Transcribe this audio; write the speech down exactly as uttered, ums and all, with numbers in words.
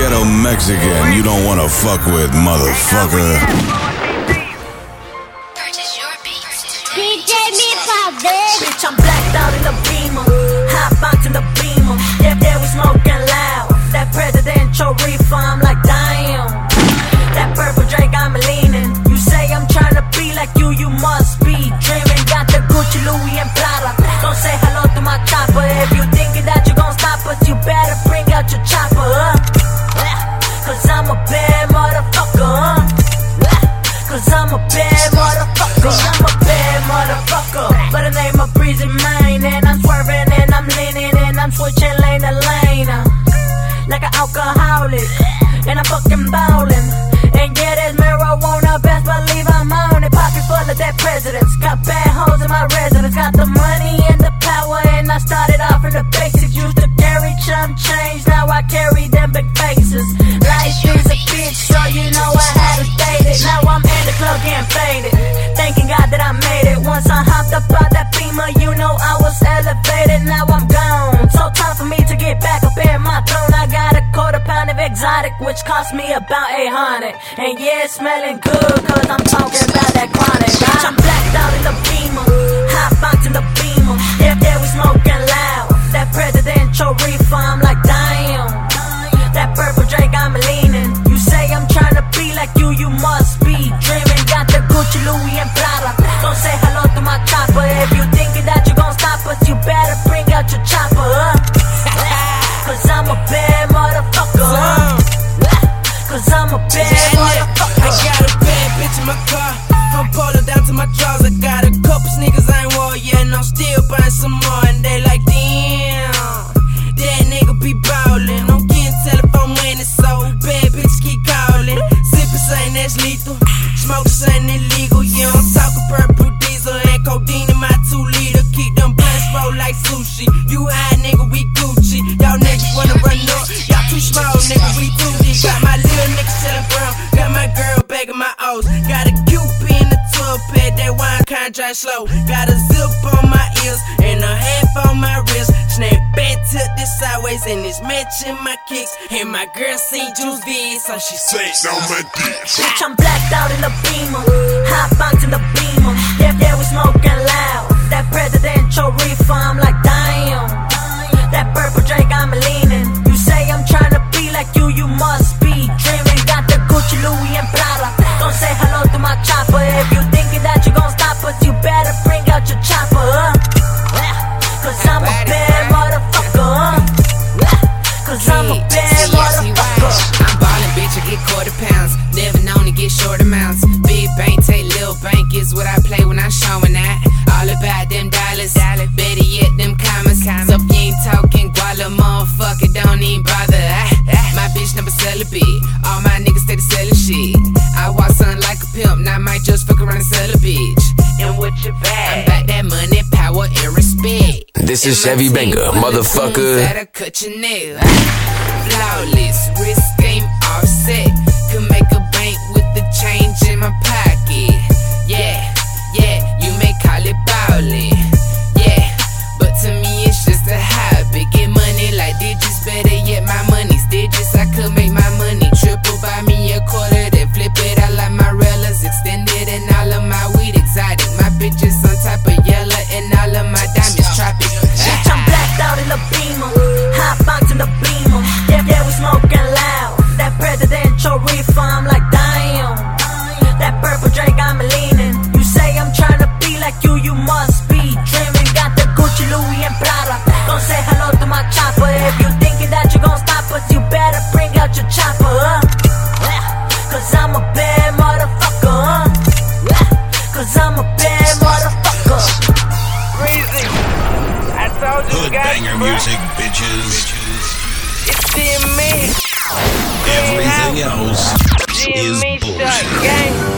ghetto Mexican you don't wanna fuck with, motherfucker. D J Meatball, bitch. Bitch, I'm blacked out in the Beamer, hot box in the Beamer. Yeah, yeah, we smoking loud. That presidential reefer, I'm like, damn. That purple Drake, I'm leaning. You say I'm trying to be like you, you must be dreaming. Got the Gucci, Louis, and Prada. Don't say hello to my chopper. If you thinking that you gon' stop us, you better bring out your chopper, huh? Cause I'm a bad motherfucker, huh? Cause I'm a bad motherfucker. I'm a bad motherfucker. By the name of Breezy Main. And I'm swerving and I'm leaning and I'm switching lane to lane, uh, like an alcoholic. And I'm fucking ballin'. And yeah, there's marijuana, best believe I'm on it. Pockets full of dead presidents. Got bad hoes in my residence. Got the money and the power. And I started off in the basics. Used to carry chump change. Now I carry them big faces. Life is a bitch, so you know I had to state it. Now I'm in the club getting faded. Thanking God that I made it. Once I hopped up out that Beamer, you know I was elevated. Now I'm gone. So time for me to get back up in my throne. I got a quarter pound of exotic, which cost me about eight hundred. And yeah, it's smelling good, cause I'm talking about that chronic. Bitch, I'm blacked out in the Beamer, hot box in the Beamer. Yeah, yeah, we smoking loud. That presidential reefer, I'm like, damn. That purple Drake, I'm leaning. You say I'm trying to be like you, you must be dreaming. Got the Gucci, Louis, and Prada. Don't say hello to my chopper. If you thinking that you gon' stop us, you better bring out your chopper, huh? Cause I'm a bad motherfucker, huh? Cause I'm a bad motherfucker. I got a bad bitch in my car, from polo down to my drawers. I got a couple sneakers I ain't wore yet, and I'm still buying some more. And they like, damn, that nigga be ballin'. I'm getting telephone money, so bad bitches keep calling. Sippin' something that's lethal, smoke something illegal. Yeah, I'm talking purple diesel and codeine in my two liter. Keep them blunts roll like sushi. You high, nigga, we Gucci. Y'all niggas wanna run up, y'all too small, nigga, we do this. Got my little nigga selling brown, got my girl begging my O's. Got a Cupid in the tub pad, that wine kinda dry slow. Got a zip on my ears and a half on my wrist. Snap back, tilt this sideways and it's matching my kicks. And my girl seen Juice V, so she switched on my dick. Bitch, I'm blacked out in the Beamer, hot box in the Beamer. Yeah, yeah, we smoking loud. That presidential reefer, I'm like, damn. That purple Drake, I'm leaning. You say I'm trying to be like you, you must be dreaming. Got the Gucci, Louis, and Prada. Don't say hello to my chopper. If you thinking that you gon' stop us, you better bring out your chopper, huh? Cause I'm a bad motherfucker, huh? Cause I'm a bad motherfucker. I'm ballin', bitch, I get quarter pounds. Never known to get short amounts. Big bank, take little bank is what I play when I'm showing that. All about them dollars, better yet, them commas. So if you ain't talking guala, motherfucker, don't even bother. My bitch never sell a beat. All my niggas stay to selling shit. I walk something like a pimp, now I might just fuck around and sell a bitch. And what you bag? I'm about that money, power, and respect. This is Chevy Banger, motherfucker. That'll cut your nail. Flawless, wrist game offset. Could make a bank with the change in my pocket. Yeah, yeah, you may call it ballin'. Yeah, but to me it's just a hobby. Get money like digits, better yet my money's digits. I could make my money triple, buy me a quarter, then flip it. I like my relas extended and all of my weed exotic. My bitches on top of yellow and all of my diamonds tropic. Bitch, I'm blacked out in the Beamer, hot box in the Beamer. Yeah, yeah, we smoking loud. That presidential reefer, I'm like, damn. That purple Drake, I'm leaning. You say I'm trying to be like you, you must be dreaming. Got the Gucci, Louis, and Prada. Don't say hello to my chopper. If you thinking that you gon' stop us, you better bring out your chopper, huh? Cause I'm a bad motherfucker, huh? Cause I'm a bad motherfucker. Breezy, I told you Hood guys, banger bro. music, bitches. It's D M E. Everything else is G M E bullshit. shot gang.